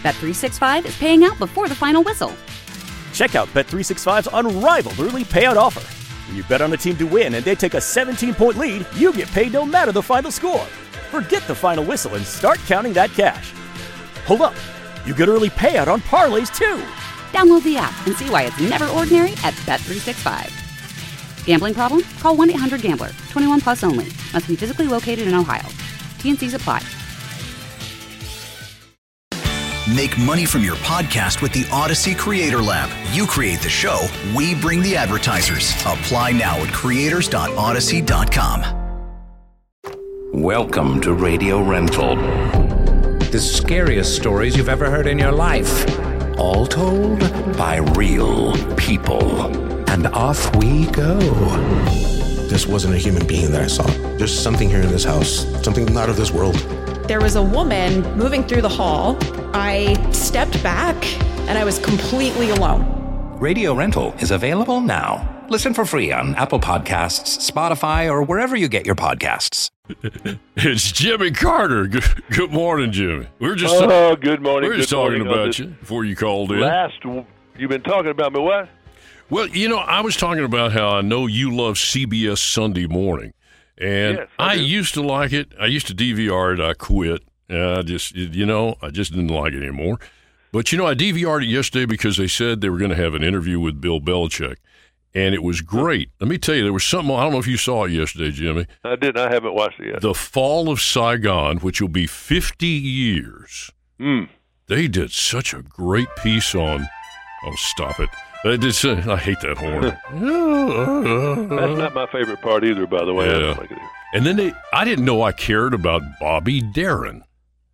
Bet365 is paying out before the final whistle. Check out Bet365's unrivaled early payout offer. When you bet on a team to win and they take a 17-point lead, you get paid no matter the final score. Forget the final whistle and start counting that cash. Hold up. You get early payout on parlays, too. Download the app and see why it's never ordinary at Bet365. Gambling problem? Call 1-800-GAMBLER. 21 plus only. Must be physically located in Ohio. T&Cs apply. Make money from your podcast with the Odyssey Creator Lab. You create the show, we bring the advertisers. Apply now at creators.odyssey.com. Welcome to Radio Rental. The scariest stories you've ever heard in your life. All told by real people. And off we go. This wasn't a human being that I saw. There's something here in this house, something not of this world. There was a woman moving through the hall. I stepped back and I was completely alone. Radio Rental is available now. Listen for free on Apple Podcasts, Spotify, or wherever you get your podcasts. It's Jimmy Carter. Good morning, Jimmy. Good morning. We were just talking about you before you called in. You've been talking about me what? Well, I was talking about how I know you love CBS Sunday Morning. And yes, I used to like it. I used to DVR it. I quit. I just didn't like it anymore. But, I DVR'd it yesterday because they said they were going to have an interview with Bill Belichick. And it was great. Let me tell you, there was something, I don't know if you saw it yesterday, Jimmy. I didn't. I haven't watched it yet. The Fall of Saigon, which will be 50 years. They did such a great piece on, stop it. I hate that horn. That's not my favorite part either, by the way. Yeah. I don't like it either. And then I didn't know I cared about Bobby Darin.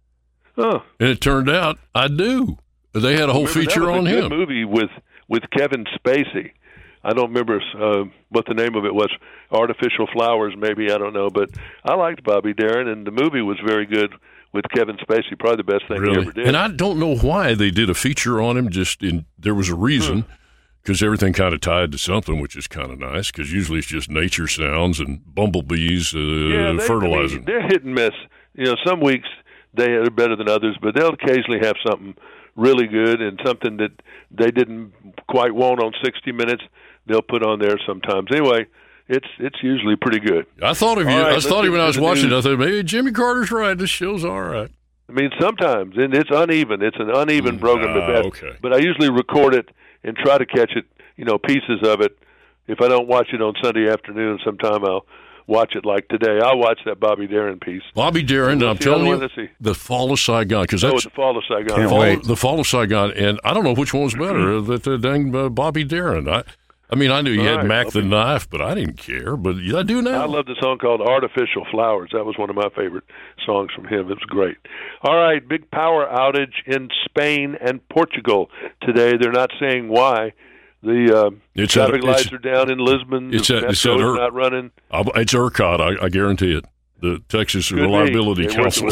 Oh. And it turned out I do. They had a whole feature on him. That was a good movie with Kevin Spacey. I don't remember what the name of it was. Artificial Flowers, maybe. I don't know. But I liked Bobby Darin, and the movie was very good with Kevin Spacey. Probably the best thing he ever did. And I don't know why they did a feature on him. There was a reason, because everything kind of tied to something, which is kind of nice, because usually it's just nature sounds and bumblebees fertilizing. They're hit and miss. Some weeks they are better than others, but they'll occasionally have something really good and something that they didn't quite want on 60 Minutes. They'll put on there sometimes. Anyway, it's usually pretty good. I thought of you. Right, I thought of you when I was watching it. I thought, maybe Jimmy Carter's right. This show's all right. I mean, sometimes, and it's uneven. It's an uneven program at best. Okay. But I usually record it and try to catch it, pieces of it. If I don't watch it on Sunday afternoon, sometime I'll watch it like today. I'll watch that Bobby Darin piece. Bobby Darin, I'm telling you, The Fall of Saigon. The Fall of Saigon. The Fall of Saigon, and I don't know which one was better, the dang Bobby Darin. I knew he had Mac the Knife, but I didn't care. But I do now. I love the song called Artificial Flowers. That was one of my favorite songs from him. It was great. All right, big power outage in Spain and Portugal today. They're not saying why. The traffic lights are down in Lisbon. The metro's not running. It's ERCOT, I guarantee it. The Texas Reliability Council.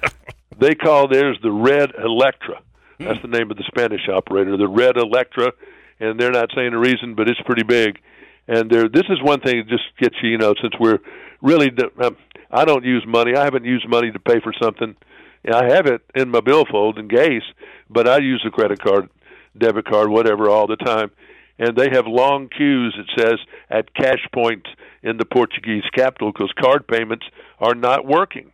They call theirs the Red Electra. That's the name of the Spanish operator, the Red Electra. And they're not saying the reason, but it's pretty big. And this is one thing that just gets you, since we're really, I don't use money. I haven't used money to pay for something. I have it in my billfold in case, but I use a credit card, debit card, whatever, all the time. And they have long queues, it says, at cash points in the Portuguese capital because card payments are not working.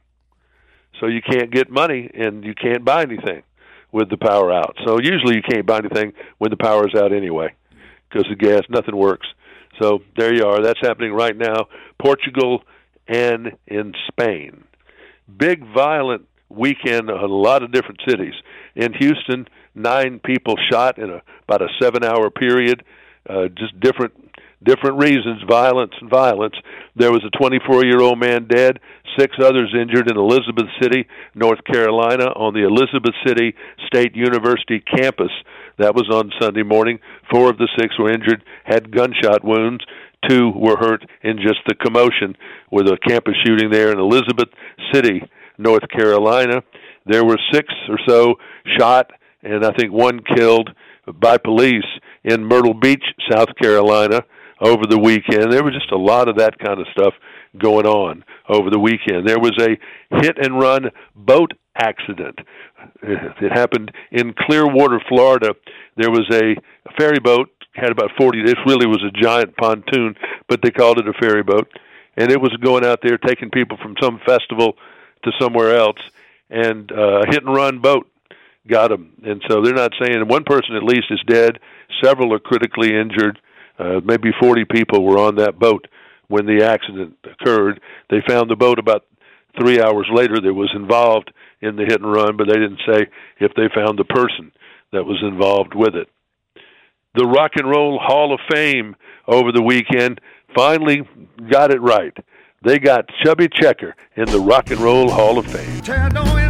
So you can't get money and you can't buy anything with the power out. So usually you can't buy anything when the power is out anyway because the gas, nothing works. So there you are. That's happening right now, Portugal and in Spain. Big violent weekend in a lot of different cities. In Houston, 9 people shot in about a 7-hour period, just different reasons, violence. There was a 24-year-old man dead, 6 others injured in Elizabeth City, North Carolina, on the Elizabeth City State University campus. That was on Sunday morning. 4 of the 6 were injured, had gunshot wounds. 2 were hurt in just the commotion with a campus shooting there in Elizabeth City, North Carolina. There were 6 or so shot, and I think 1 killed by police in Myrtle Beach, South Carolina, over the weekend. There was just a lot of that kind of stuff going on over the weekend. There was a hit-and-run boat accident. It happened in Clearwater, Florida. There was a ferry boat, had about 40. This really was a giant pontoon, but they called it a ferry boat. And it was going out there taking people from some festival to somewhere else. And a hit-and-run boat got them. And so they're not saying one person at least is dead. Several are critically injured. Maybe 40 people were on that boat when the accident occurred. They found the boat about 3 hours later that was involved in the hit and run, but they didn't say if they found the person that was involved with it. The Rock and Roll Hall of Fame over the weekend finally got it right. They got Chubby Checker in the Rock and Roll Hall of Fame. That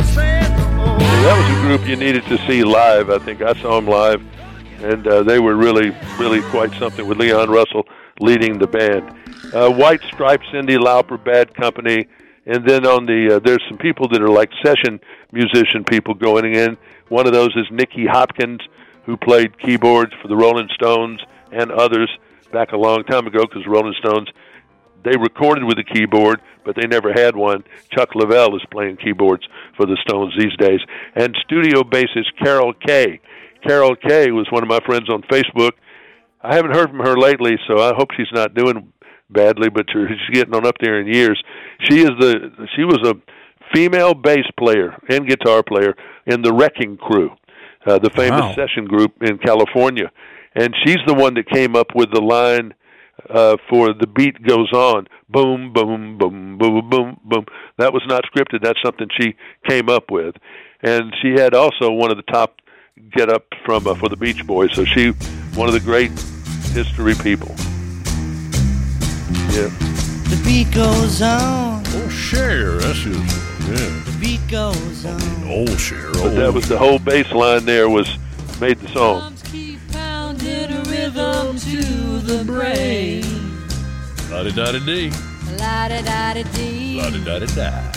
was a group you needed to see live. I think I saw them live, and they were really, really quite something with Leon Russell leading the band. White Stripes, Cyndi Lauper, Bad Company, and then on the there's some people that are like session musician people going in. One of those is Nicky Hopkins, who played keyboards for the Rolling Stones and others back a long time ago, because the Rolling Stones, they recorded with a keyboard, but they never had one. Chuck Leavell is playing keyboards for the Stones these days. And studio bassist Carol Kaye. Carol Kaye was one of my friends on Facebook. I haven't heard from her lately, so I hope she's not doing badly, but she's getting on up there in years. She was a female bass player and guitar player in the Wrecking Crew, the famous session group in California. And she's the one that came up with the line for The Beat Goes On. Boom, boom, boom, boom, boom, boom. That was not scripted. That's something she came up with. And she had also one of the top get-up from for the Beach Boys. So she, one of the great history people. Yeah. The beat goes on. Oh, Cher, that's his. Yeah. The beat goes on. Old Cher. But that was the whole bass line there was made the song. Keep pounding a rhythm to the brain. La-di-da-di-dee. La-di-da-di-dee. La-di-da-di-da.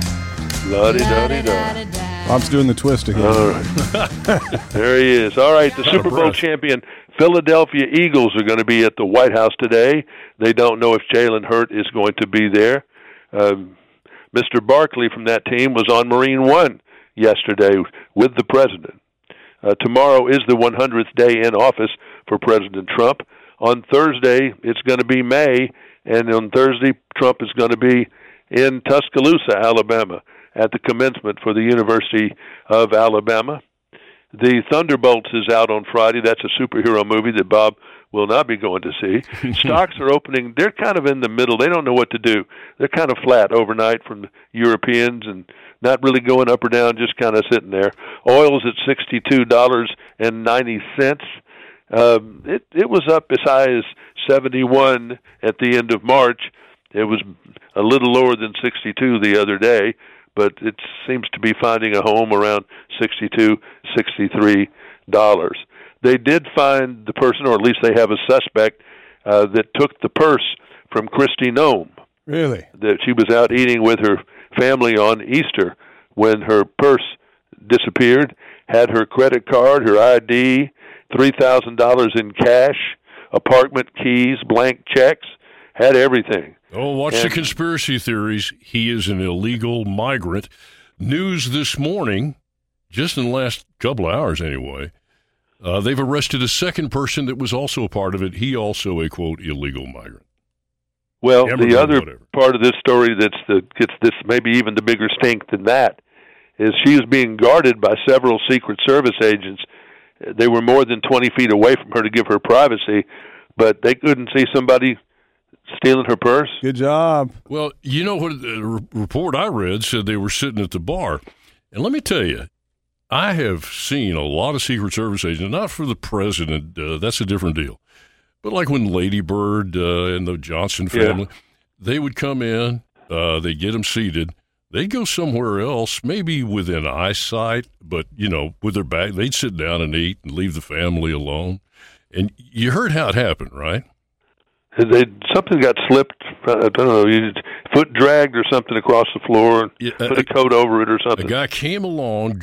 La-di-da-di-da. Bob's doing the twist again. All right. There he is. All right, the Super Bowl champion Philadelphia Eagles are going to be at the White House today. They don't know if Jalen Hurts is going to be there. Mr. Barkley from that team was on Marine One yesterday with the president. Tomorrow is the 100th day in office for President Trump. On Thursday, it's going to be May, and on Thursday, Trump is going to be in Tuscaloosa, Alabama, at the commencement for the University of Alabama. The Thunderbolts is out on Friday. That's a superhero movie that Bob will not be going to see. Stocks are opening. They're kind of in the middle. They don't know what to do. They're kind of flat overnight from the Europeans and not really going up or down, just kind of sitting there. Oil's at $62.90. It was up as high as 71 at the end of March. It was a little lower than 62 the other day, but it seems to be finding a home around $62, $63. They did find the person, or at least they have a suspect, that took the purse from Kristi Noem. Really? That she was out eating with her family on Easter when her purse disappeared, had her credit card, her ID, $3,000 in cash, apartment keys, blank checks, had everything. Oh, watch the conspiracy theories. He is an illegal migrant. News this morning, just in the last couple of hours anyway, they've arrested a second person that was also a part of it. He also a, quote, illegal migrant. Well, the other part of this story gets this maybe even the bigger stink than that is she is being guarded by several Secret Service agents. They were more than 20 feet away from her to give her privacy, but they couldn't see somebody stealing her purse. Good job. Well, you know what the report I read said they were sitting at the bar. And let me tell you, I have seen a lot of Secret Service agents, not for the president, that's a different deal. But like when Lady Bird and the Johnson family, they would come in, they'd get them seated, they'd go somewhere else, maybe within eyesight, but, you know, with their back, they'd sit down and eat and leave the family alone. And you heard how it happened, right? Something got slipped, I don't know, foot dragged or something across the floor, and put a coat over it or something. A guy came along,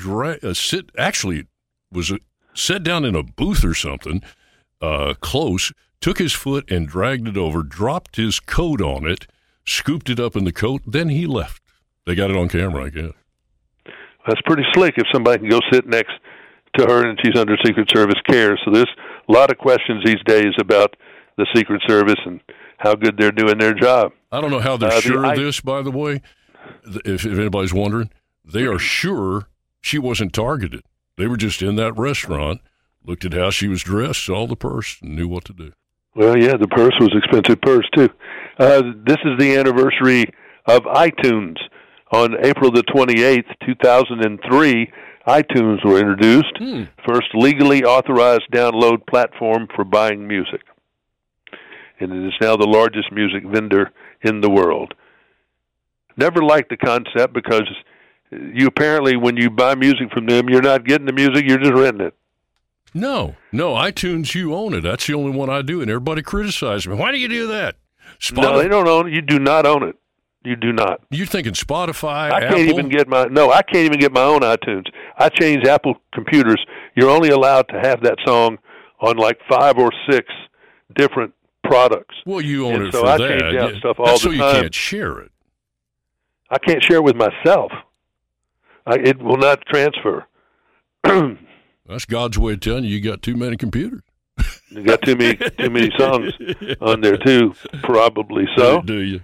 sat down in a booth or something, close, took his foot and dragged it over, dropped his coat on it, scooped it up in the coat, then he left. They got it on camera, I guess. That's pretty slick if somebody can go sit next to her and she's under Secret Service care. So there's a lot of questions these days about the Secret Service and how good they're doing their job. I don't know how they're sure of this, by the way, if anybody's wondering. They are sure she wasn't targeted. They were just in that restaurant, looked at how she was dressed, saw the purse, and knew what to do. Well, yeah, the purse was an expensive purse, too. This is the anniversary of iTunes. On April the 28th, 2003, iTunes were introduced, first legally authorized download platform for buying music. And it is now the largest music vendor in the world. Never liked the concept because you apparently, when you buy music from them, you're not getting the music, you're just renting it. No, iTunes, you own it. That's the only one I do, and everybody criticizes me. Why do you do that? No, they don't own it. You do not own it. You do not. You're thinking Spotify, I Apple? can't even get my own iTunes. I changed Apple computers. You're only allowed to have that song on like 5 or 6 different products. Well, you own it so for I that. change out stuff all That's the so you time. can't share it. I can't share it with myself. It will not transfer. That's God's way of telling you got too many computers. You got too many songs on there too, probably so. Do you?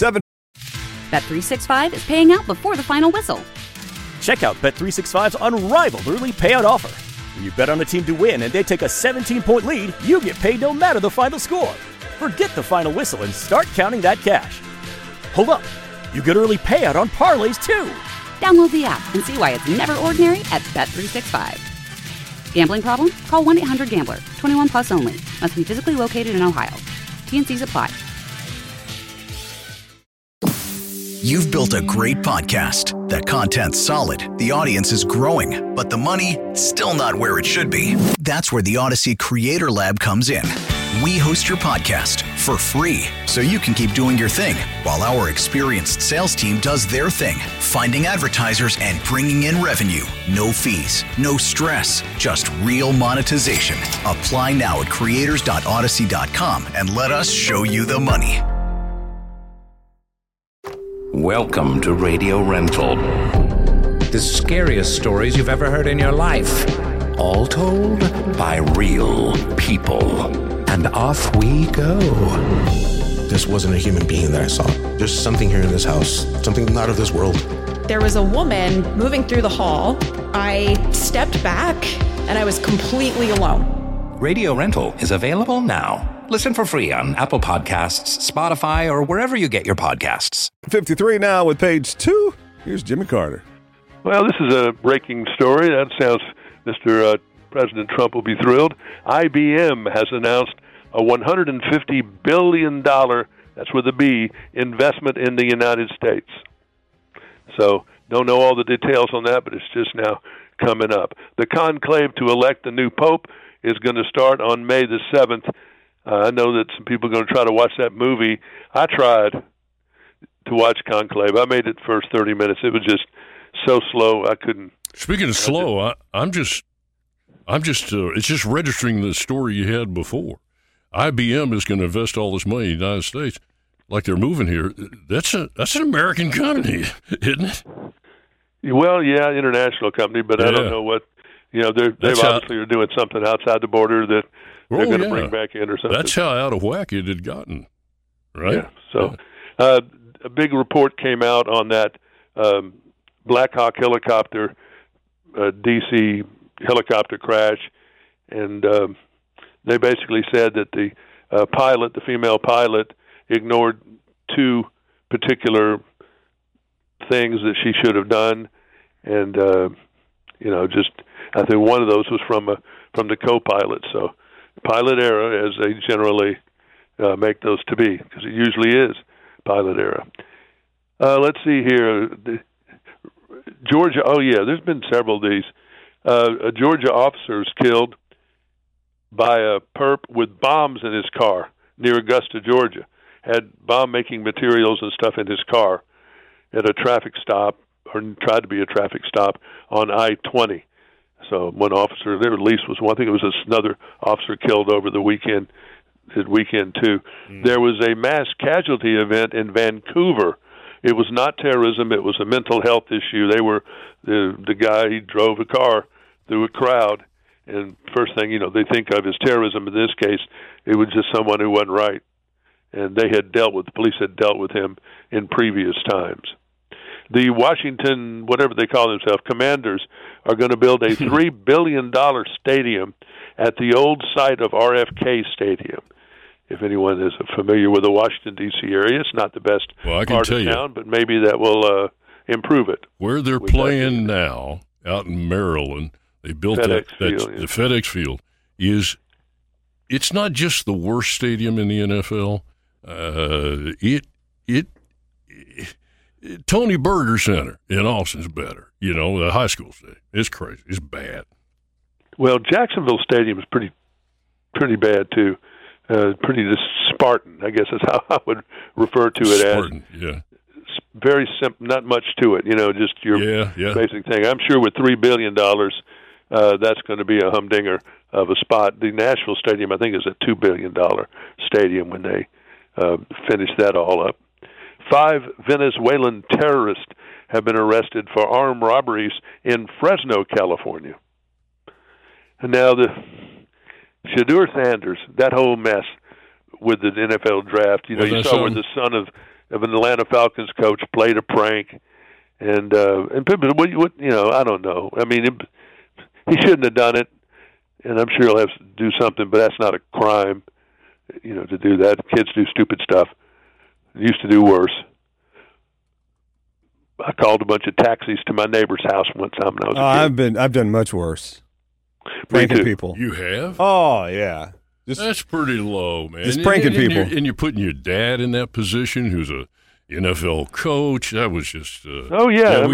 Bet365 is paying out before the final whistle. Check out Bet365's unrivaled early payout offer. When you bet on a team to win and they take a 17-point lead, you get paid no matter the final score. Forget the final whistle and start counting that cash. Hold up. You get early payout on parlays, too. Download the app and see why it's never ordinary at Bet365. Gambling problem? Call 1-800-GAMBLER. 21 plus only. Must be physically located in Ohio. T&Cs apply. You've built a great podcast. The content's solid, the audience is growing, but the money, still not where it should be. That's where the Odyssey Creator Lab comes in. We host your podcast for free, so you can keep doing your thing, while our experienced sales team does their thing, finding advertisers and bringing in revenue. No fees, no stress, just real monetization. Apply now at creators.odyssey.com and let us show you the money. Welcome to Radio Rental. The scariest stories you've ever heard in your life. All told by real people. And off we go. This wasn't a human being that I saw. There's something here in this house, something not of this world. There was a woman moving through the hall. I stepped back and I was completely alone. Radio Rental is available now. Listen for free on Apple Podcasts, Spotify, or wherever you get your podcasts. 53 now with page 2. Here's Jimmy Carter. Well, this is a breaking story. That sounds, Mr. President Trump will be thrilled. IBM has announced a $150 billion, that's with a B, investment in the United States. So, don't know all the details on that, but it's just now coming up. The conclave to elect the new pope is going to start on May the 7th. I know that some people are going to try to watch that movie. I tried to watch Conclave. I made it the first 30 minutes. It was just so slow I couldn't. Speaking of slow, I'm just it's just registering the story you had before. IBM is going to invest all this money in the United States, like they're moving here. That's an American company, isn't it? Well, yeah, international company, but I don't know what. They obviously are doing something outside the border that they're going to bring back in or something. That's how out of whack it had gotten, right? Yeah. So, a big report came out on that Black Hawk helicopter, D.C. helicopter crash, and they basically said that the pilot, the female pilot, ignored 2 particular things that she should have done, and just I think one of those was from the co-pilot. So pilot error, as they generally make those to be, because it usually is pilot error. Let's see here. Georgia, there's been several of these. A Georgia officer was killed by a perp with bombs in his car near Augusta, Georgia. Had bomb-making materials and stuff in his car at a traffic stop, or tried to be a traffic stop on I-20. So one officer there, at least was one. I think it was another officer killed over the weekend weekend too. There was a mass casualty event in Vancouver. It was not terrorism. It was a mental health issue. They were the guy. He drove a car through a crowd, and first thing they think of is terrorism. In this case, it was just someone who wasn't right, and the police had dealt with him in previous times. The Washington, whatever they call themselves, Commanders, are going to build a $3 billion stadium at the old site of RFK Stadium. If anyone is familiar with the Washington, D.C. area, it's not the best part of town, but maybe that will improve it. Where they're playing now, out in Maryland, they built the FedEx Field. It's not just the worst stadium in the NFL. Tony Berger Center in Austin's better. The high school stadium. It's crazy. It's bad. Well, Jacksonville Stadium is pretty bad too. Pretty just Spartan, I guess is how I would refer to it Spartan, as. Yeah. Very simple, not much to it. Just your basic thing. I'm sure with $3 billion, that's going to be a humdinger of a spot. The Nashville Stadium, I think, is a $2 billion stadium when they finish that all up. 5 Venezuelan terrorists have been arrested for armed robberies in Fresno, California. And now the Shedeur Sanders, that whole mess with the NFL draft. You saw where the son of an Atlanta Falcons coach played a prank, and people, I don't know. I mean, he shouldn't have done it, and I'm sure he'll have to do something, but that's not a crime, to do that. Kids do stupid stuff. Used to do worse. I called a bunch of taxis to my neighbor's house one time when I was a kid. I've done much worse. Pranking people. You have? Oh yeah. That's pretty low, man. Just pranking people. And you're putting your dad in that position, who's a NFL coach. That was just. Terrible.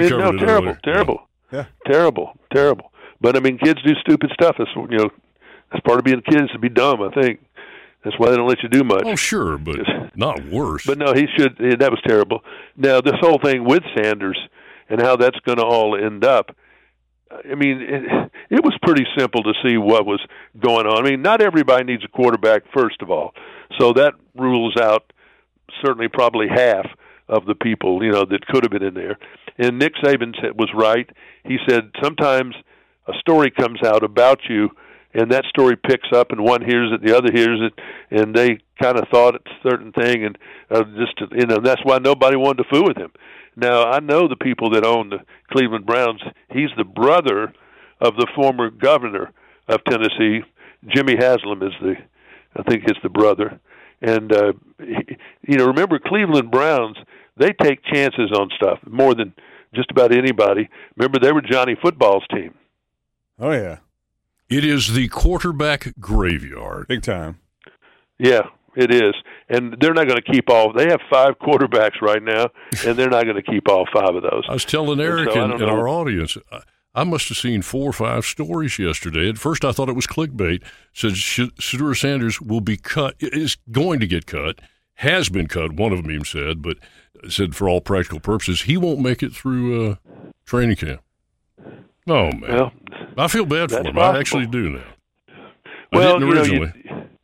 Yeah. Terrible. But I mean, kids do stupid stuff. That's that's part of being kids, to be dumb. I think that's why they don't let you do much. Oh, sure, but not worse. But no, he should. That was terrible. Now, this whole thing with Sanders and how that's going to all end up. I mean, it was pretty simple to see what was going on. I mean, not everybody needs a quarterback, first of all. So that rules out certainly probably half of the people, that could have been in there. And Nick Saban was right. He said sometimes a story comes out about you, and that story picks up, and one hears it, the other hears it, and they kind of thought it's a certain thing, and that's why nobody wanted to fool with him. Now, I know the people that own the Cleveland Browns. He's the brother of the former governor of Tennessee. Jimmy Haslam I think is the brother. And, remember Cleveland Browns, they take chances on stuff more than just about anybody. Remember, they were Johnny Football's team. Oh, yeah. It is the quarterback graveyard. Big time. Yeah. It is, and they're not going to keep all. They have 5 quarterbacks right now, and they're not going to keep all 5 of those. I was telling Eric and our audience, I must have seen 4 or 5 stories yesterday. At first, I thought it was clickbait. Said Shedeur Sanders will be cut, is going to get cut, has been cut. One of them even said, but said for all practical purposes, he won't make it through training camp. Oh man, well, I feel bad for him. Possible. I actually do now. Well, I didn't originally.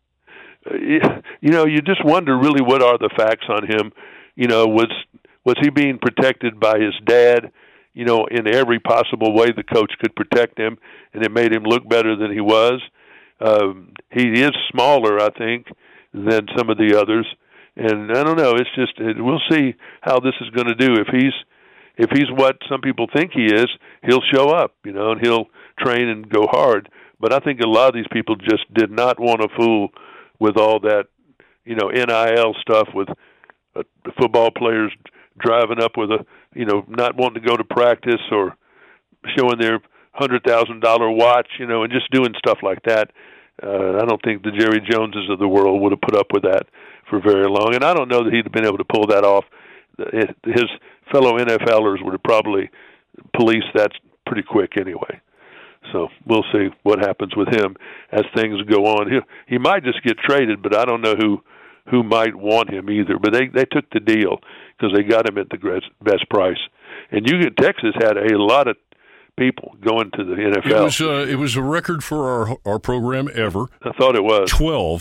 You just wonder really what are the facts on him. Was he being protected by his dad, in every possible way the coach could protect him, and it made him look better than he was. He is smaller, I think, than some of the others, and I don't know. It's just we'll see how this is going to do. If he's what some people think he is, he'll show up, and he'll train and go hard. But I think a lot of these people just did not want to fool with all that, NIL stuff with the football players driving up with not wanting to go to practice or showing their $100,000 watch, and just doing stuff like that. I don't think the Jerry Joneses of the world would have put up with that for very long. And I don't know that he'd have been able to pull that off. His fellow NFLers would have probably policed that pretty quick anyway. So we'll see what happens with him as things go on. He might just get traded, but I don't know who might want him either. But they took the deal because they got him at the best price. And Texas had a lot of people going to the NFL. It was a record for our program ever. I thought it was 12.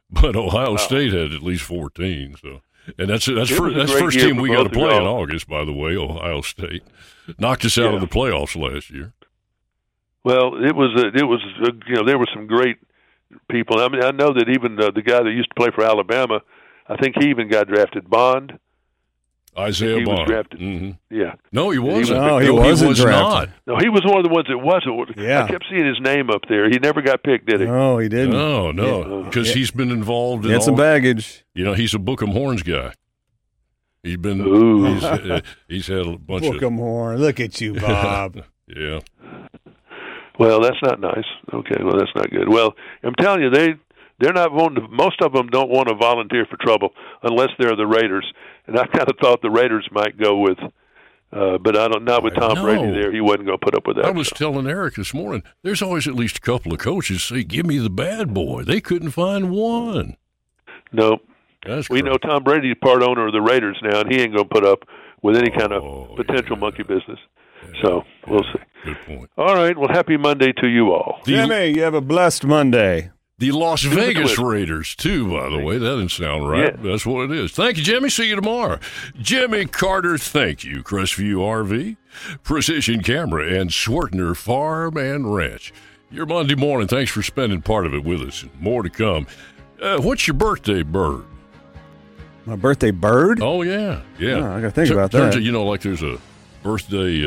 but Ohio State had at least 14. So, and that's first team we got to play in August. By the way, Ohio State knocked us out of the playoffs last year. Well, it was there were some great people. I mean, I know that even the guy that used to play for Alabama, I think he even got drafted. Bond. Isaiah Bond. Was drafted. Mm-hmm. Yeah. No, he wasn't. He wasn't drafted. Not. No, he was one of the ones that wasn't. Yeah. I kept seeing his name up there. He never got picked, did he? No, he didn't. No, because he's been involved in some baggage. He's a Book 'em Horns guy. He's been. He's had a bunch of Book 'em Horn. Look at you, Bob. Yeah. Well, that's not nice. Okay, well, that's not good. Well, I'm telling you, they're not wanting to, most of them don't want to volunteer for trouble unless they're the Raiders. And I kind of thought the Raiders might go with, but not with Tom Brady there. He wasn't going to put up with that. I was telling Eric this morning, there's always at least a couple of coaches say, give me the bad boy. They couldn't find one. Nope. That's we correct. know Tom Brady's part owner of the Raiders now, and he ain't going to put up with any kind of potential monkey business. So we'll see. Good point. All right. Well, happy Monday to you all. Jimmy, you have a blessed Monday. The Las Vegas Raiders, too, by the way. That didn't sound right. Yeah. That's what it is. Thank you, Jimmy. See you tomorrow. Jimmy Carter, thank you. Crestview RV, Precision Camera, and Swertner Farm and Ranch. Your Monday morning. Thanks for spending part of it with us. More to come. What's your birthday bird? My birthday bird? Oh, yeah. Yeah. Oh, I got to think about that. Turns out, like there's a birthday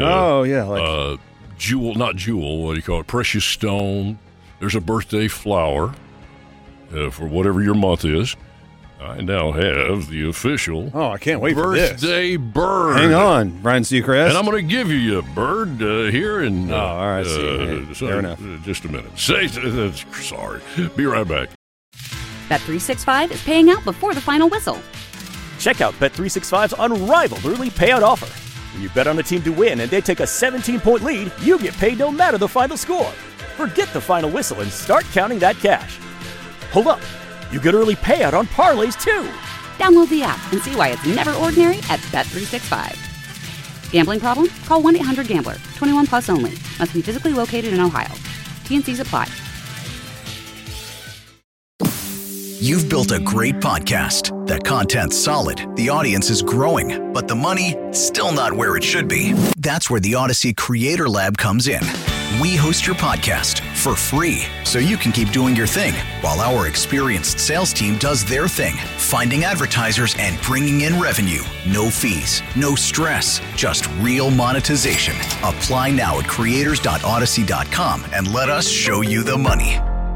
jewel, not jewel, what do you call it? Precious stone. There's a birthday flower for whatever your month is. I now have the official I can't wait for this. Birthday bird. Hang on, Brian Seacrest. And I'm going to give you a bird here in all right. Fair enough. Just a minute. Sorry. Be right back. Bet365 is paying out before the final whistle. Check out Bet365's unrivaled early payout offer. When you bet on a team to win and they take a 17-point lead, you get paid no matter the final score. Forget the final whistle and start counting that cash. Hold up. You get early payout on parlays, too. Download the app and see why it's never ordinary at Bet365. Gambling problem? Call 1-800-GAMBLER. 21 plus only. Must be physically located in Ohio. T&Cs apply. You've built a great podcast. That content's solid. The audience is growing. But the money, still not where it should be. That's where the Odyssey Creator Lab comes in. We host your podcast for free so you can keep doing your thing while our experienced sales team does their thing, finding advertisers and bringing in revenue. No fees, no stress, just real monetization. Apply now at creators.odyssey.com and let us show you the money.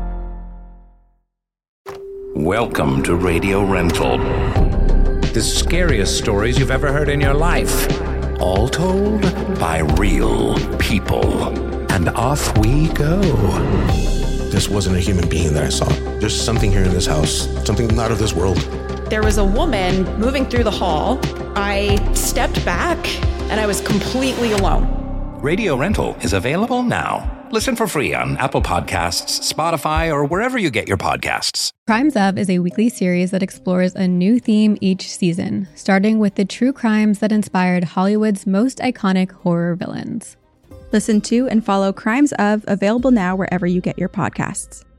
Welcome to Radio Rental. The scariest stories you've ever heard in your life. All told by real people. And off we go. This wasn't a human being that I saw. There's something here in this house, something not of this world. There was a woman moving through the hall. I stepped back and I was completely alone. Radio Rental is available now. Listen for free on Apple Podcasts, Spotify, or wherever you get your podcasts. Crimes Of is a weekly series that explores a new theme each season, starting with the true crimes that inspired Hollywood's most iconic horror villains. Listen to and follow Crimes Of, available now wherever you get your podcasts.